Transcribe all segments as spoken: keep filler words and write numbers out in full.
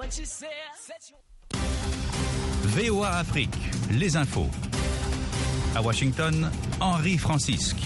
V O A Afrique, les infos. À Washington, Henri Francisque.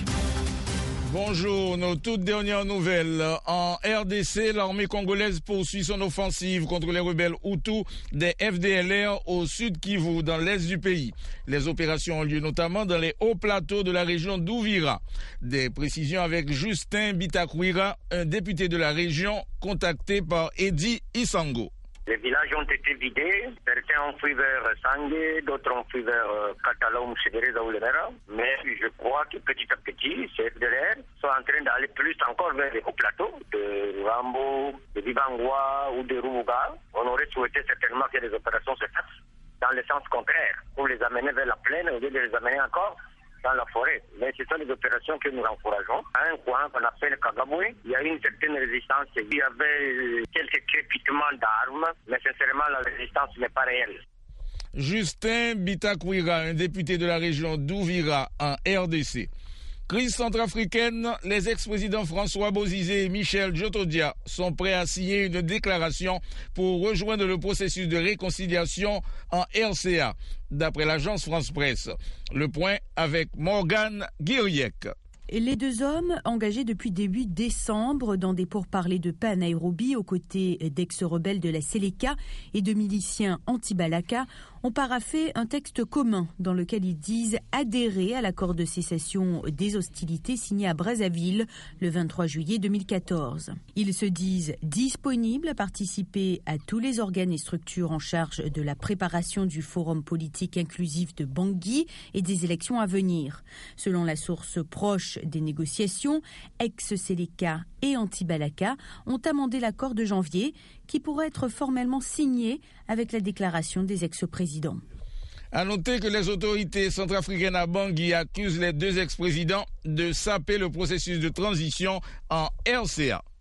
Bonjour, nos toutes dernières nouvelles. En R D C, l'armée congolaise poursuit son offensive contre les rebelles Hutus des F D L R au sud Kivu, dans l'est du pays. Les opérations ont lieu notamment dans les hauts plateaux de la région d'Ouvira. Des précisions avec Justin Bitakwira, un député de la région, contacté par Eddie Isango. Les villages ont été vidés, certains ont fui vers Sangé, d'autres ont fui vers Katalom, Chédéreza ou Lemera. Mais je crois que petit à petit, ces F D L R sont en train d'aller plus encore vers les hauts plateaux de Rambo, de Bibangwa ou de Rubuga. On aurait souhaité certainement que les opérations se fassent dans le sens contraire, pour les amener vers la plaine au lieu de les amener encore dans la forêt. Mais ce sont des opérations que nous encourageons. À un coin qu'on appelle Kagaboué, il y a eu une certaine résistance. Il y avait quelques crépitements d'armes, mais sincèrement, la résistance n'est pas réelle. Justin Bitakwira, un député de la région d'Ouvira en R D C. Crise centrafricaine, les ex-présidents François Bozizé et Michel Djotodia sont prêts à signer une déclaration pour rejoindre le processus de réconciliation en R C A, d'après l'agence France Presse. Le point avec Morgane Guiriec. Les deux hommes, engagés depuis début décembre dans des pourparlers de paix à Nairobi aux côtés d'ex-rebelles de la Séléka et de miliciens anti-Balaka, ont paraphé un texte commun dans lequel ils disent adhérer à l'accord de cessation des hostilités signé à Brazzaville le vingt-trois juillet deux mille quatorze. Ils se disent disponibles à participer à tous les organes et structures en charge de la préparation du forum politique inclusif de Bangui et des élections à venir. Selon la source proche des négociations, ex-Séléka et anti-Balaka ont amendé l'accord de janvier qui pourrait être formellement signé avec la déclaration des ex-présidents. À noter que les autorités centrafricaines à Bangui accusent les deux ex-présidents de saper le processus de transition en R C A.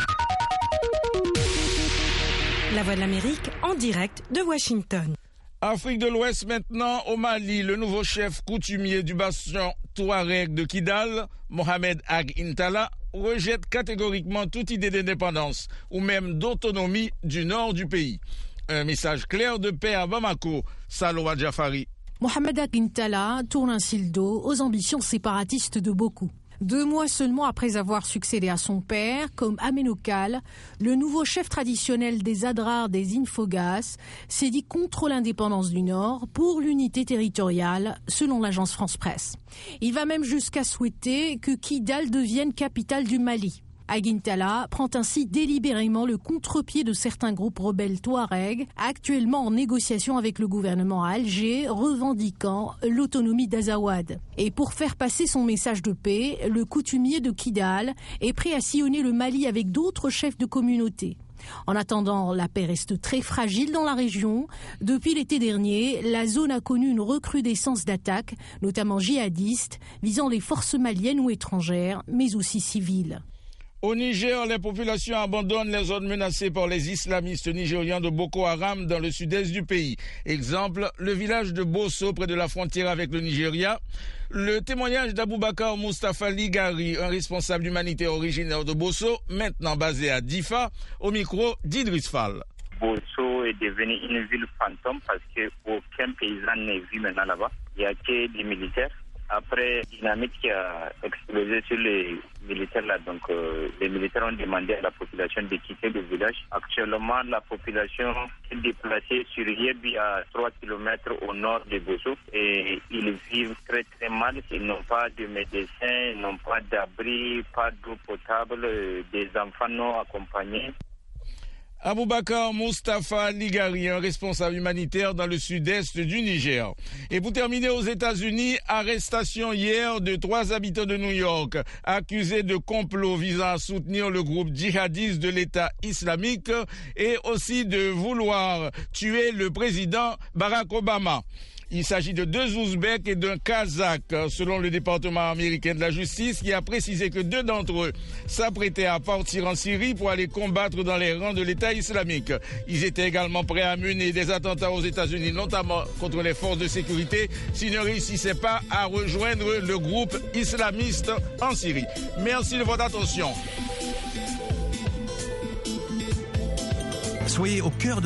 La Voix de l'Amérique en direct de Washington. Afrique de l'Ouest maintenant, au Mali, le nouveau chef coutumier du bastion Touareg de Kidal, Mohamed Ag Intala, rejette catégoriquement toute idée d'indépendance ou même d'autonomie du nord du pays. Un message clair de paix à Bamako, Saloua Jafari. Mohamed Ag Intala tourne ainsi le dos aux ambitions séparatistes de beaucoup. Deux mois seulement après avoir succédé à son père, comme Aménokal, le nouveau chef traditionnel des Adrar des Infogas s'est dit contre l'indépendance du Nord pour l'unité territoriale, selon l'agence France Presse. Il va même jusqu'à souhaiter que Kidal devienne capitale du Mali. Ag Intala prend ainsi délibérément le contre-pied de certains groupes rebelles Touareg, actuellement en négociation avec le gouvernement à Alger, revendiquant l'autonomie d'Azawad. Et pour faire passer son message de paix, le coutumier de Kidal est prêt à sillonner le Mali avec d'autres chefs de communauté. En attendant, la paix reste très fragile dans la région. Depuis l'été dernier, la zone a connu une recrudescence d'attaques, notamment djihadistes, visant les forces maliennes ou étrangères, mais aussi civiles. Au Niger, les populations abandonnent les zones menacées par les islamistes nigérians de Boko Haram dans le sud-est du pays. Exemple, le village de Bosso, près de la frontière avec le Nigeria. Le témoignage d'Aboubacar Mustafa Ligari, un responsable humanitaire originaire de Bosso, maintenant basé à Difa, au micro d'Idriss Fall. Bosso est devenu une ville fantôme parce qu'aucun paysan n'est vu maintenant là-bas. Il n'y a que des militaires. Après, dynamite qui a explosé sur les militaires là, donc euh, les militaires ont demandé à la population de quitter le village. Actuellement, la population est déplacée sur Yebi à trois kilomètres au nord de Bosso et ils vivent très très mal. Ils n'ont pas de médecins, ils n'ont pas d'abri, pas d'eau potable, des enfants non accompagnés. Aboubacar Mustafa Ligari, un responsable humanitaire dans le sud-est du Niger. Et pour terminer, aux États-Unis, arrestation hier de trois habitants de New York accusés de complot visant à soutenir le groupe djihadiste de l'État islamique et aussi de vouloir tuer le président Barack Obama. Il s'agit de deux Ouzbeks et d'un Kazakh, selon le département américain de la justice, qui a précisé que deux d'entre eux s'apprêtaient à partir en Syrie pour aller combattre dans les rangs de l'État islamique. Ils étaient également prêts à mener des attentats aux États-Unis, notamment contre les forces de sécurité, s'ils ne réussissaient pas à rejoindre le groupe islamiste en Syrie. Merci de votre attention. Soyez au cœur de